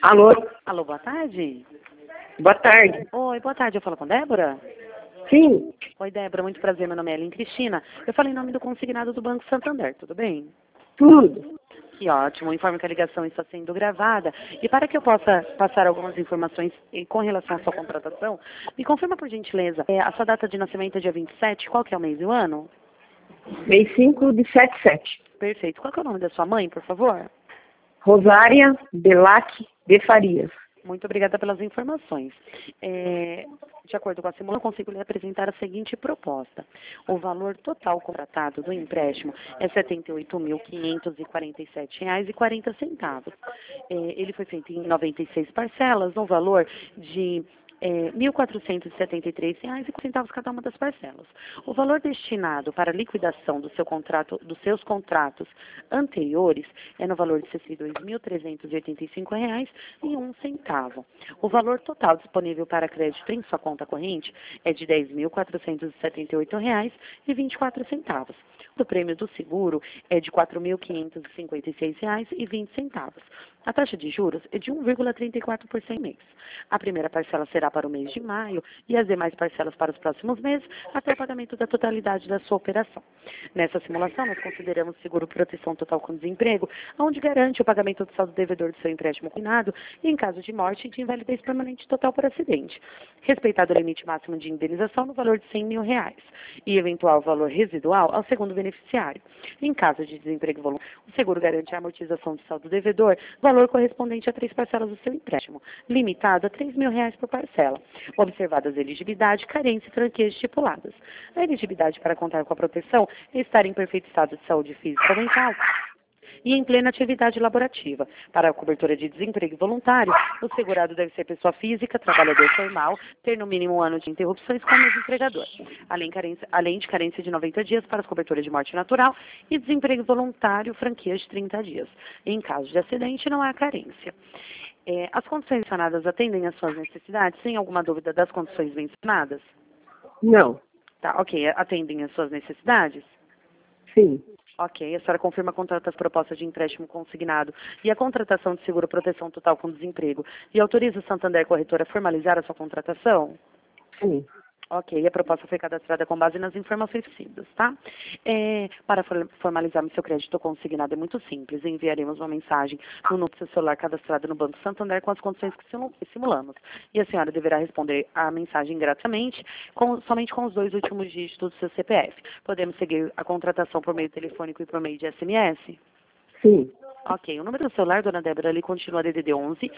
Alô? Alô, boa tarde. Boa tarde. Oi, boa tarde. Eu falo com Débora? Sim, Oi, Débora. Muito prazer. Meu nome é Ellen Cristina. Eu falo em nome do consignado do Banco Santander. Tudo bem? tudo. Que ótimo. Informo que a ligação está sendo gravada. E para que eu possa passar algumas informações com relação à sua contratação, me confirma, por gentileza, a sua data de nascimento é dia 27. Qual que é o mês e o ano? Mês 5 de 77. Perfeito. Qual que é o nome da sua mãe, por favor? Rosária Belac de Farias. Muito obrigada pelas informações. De acordo com a simulação, eu consigo lhe apresentar a seguinte proposta. O valor total contratado do empréstimo é R$ 78.547,40. Ele foi feito em 96 parcelas, no valor de R$ 1.473,05 cada uma das parcelas. O valor destinado para a liquidação do seu contrato, dos seus contratos anteriores é no valor de R$ 62.385,01. O valor total disponível para crédito em sua conta corrente é de R$ 10.478,24. O prêmio do seguro é de R$ 4.556,20. A taxa de juros é de 1,34% mês. A primeira parcela será para o mês de maio e as demais parcelas para os próximos meses, até o pagamento da totalidade da sua operação. Nessa simulação, nós consideramos seguro proteção total com desemprego, onde garante o pagamento do saldo devedor do seu empréstimo consignado e, em caso de morte, de invalidez permanente total por acidente. Respeitado o limite máximo de indenização no valor de R$ 100 mil e eventual valor residual ao segundo beneficiário. Em caso de desemprego voluntário, o seguro garante a amortização do saldo devedor, valor correspondente a 3 parcelas do seu empréstimo, limitado a R$ 3 mil por parcela, observadas elegibilidade, carência e franquias estipuladas. A elegibilidade para contar com a proteção é estar em perfeito estado de saúde física ou mental e em plena atividade laborativa. Para a cobertura de desemprego voluntário, o segurado deve ser pessoa física, trabalhador formal, ter no mínimo 1 ano de interrupções com o mesmo empregador, além de carência de 90 dias para as coberturas de morte natural e desemprego voluntário, franquias de 30 dias. Em caso de acidente, não há carência. As condições mencionadas atendem às suas necessidades? Sem alguma dúvida das condições mencionadas? Não. Tá, ok. Atendem às suas necessidades? Sim. Ok. A senhora confirma contrato as propostas de empréstimo consignado e a contratação de seguro proteção total com desemprego e autoriza o Santander Corretora a formalizar a sua contratação? Sim. Ok, a proposta foi cadastrada com base nas informações recebidas, tá? Para formalizar o seu crédito consignado é muito simples. Enviaremos uma mensagem no número do seu celular cadastrado no Banco Santander com as condições que simulamos. E a senhora deverá responder a mensagem gratuitamente, somente com os 2 últimos dígitos do seu CPF. Podemos seguir a contratação por meio telefônico e por meio de SMS? Sim. Ok, o número do celular, dona Débora, ali continua DDD 11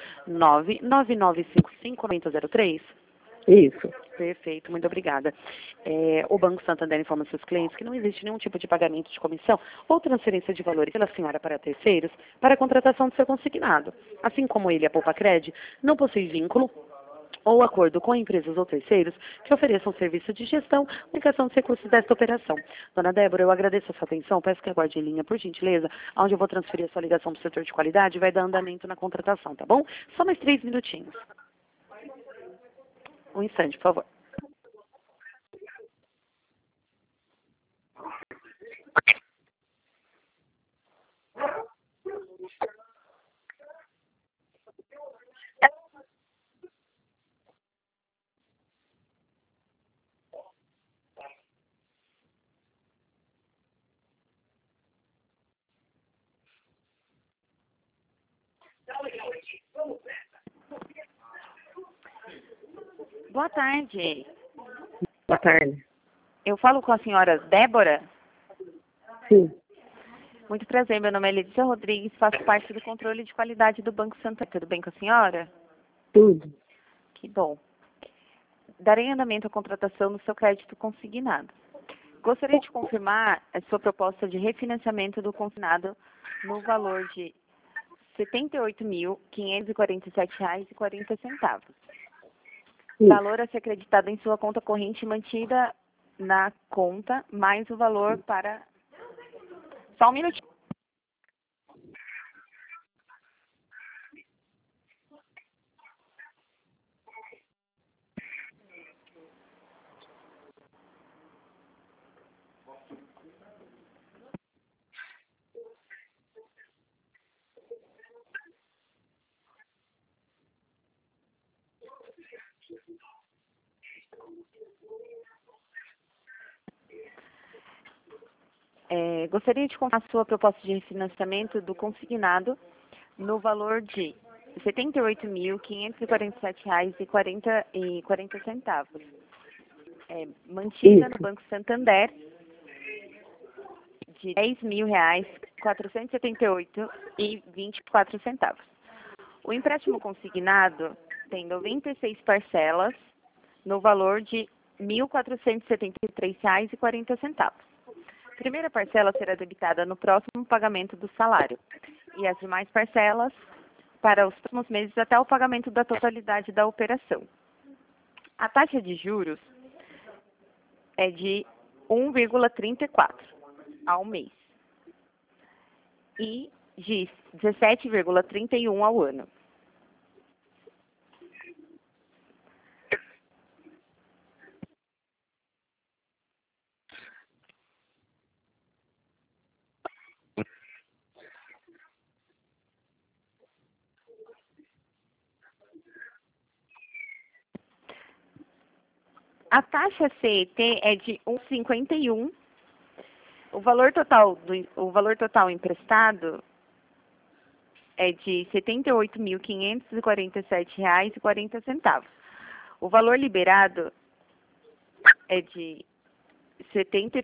99955 9003. Isso. Perfeito, muito obrigada. O Banco Santander informa seus clientes que não existe nenhum tipo de pagamento de comissão ou transferência de valores pela senhora para terceiros para a contratação do seu consignado. Assim como ele, a Poupa Cred, não possui vínculo ou acordo com empresas ou terceiros que ofereçam serviço de gestão ou aplicação dos recursos desta operação. Dona Débora, eu agradeço a sua atenção, peço que aguarde em linha, por gentileza, onde eu vou transferir a sua ligação para o setor de qualidade e vai dar andamento na contratação, tá bom? Só mais 3 minutinhos. Um instante, por favor. Boa tarde. Boa tarde. Eu falo com a senhora Débora. Sim. Muito prazer, meu nome é Letícia Rodrigues, faço parte do controle de qualidade do Banco Santander. Tudo bem com a senhora? Tudo. Que bom. Darei andamento à contratação do seu crédito consignado. Gostaria de confirmar a sua proposta de refinanciamento do consignado no valor de R$ 78.547,40. Isso. Valor a ser acreditado em sua conta corrente mantida na conta, mais o valor para... Só um minutinho. Gostaria de contar a sua proposta de refinanciamento do consignado no valor de R$ 78.547,40. Mantida no Isso. Banco Santander de R$ 10.478,24. O empréstimo consignado tem 96 parcelas no valor de R$ 1.473,40. A primeira parcela será debitada no próximo pagamento do salário e as demais parcelas para os próximos meses até o pagamento da totalidade da operação. A taxa de juros é de 1,34 ao mês e de 17,31 ao ano. A taxa CET é de 1,51. O valor total emprestado é de R$ 78.547,40. O valor liberado é de R$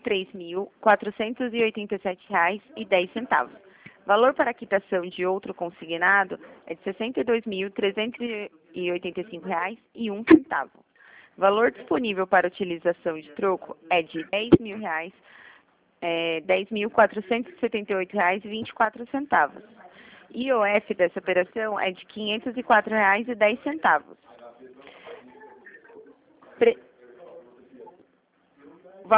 73.487,10. Valor para quitação de outro consignado é de R$ 62.385,01. Valor disponível para utilização de troco é de R$ 10.000, R$ 10.478,24. IOF dessa operação é de R$ 504,10.